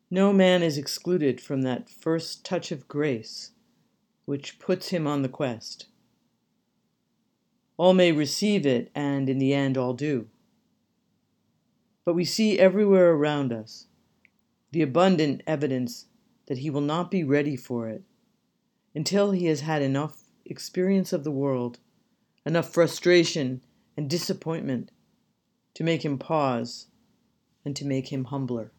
No man is excluded from that first touch of grace which puts him on the quest. All may receive it, and in the end all do. But we see everywhere around us the abundant evidence that he will not be ready for it until he has had enough experience of the world, enough frustration and disappointment to make him pause and to make him humbler.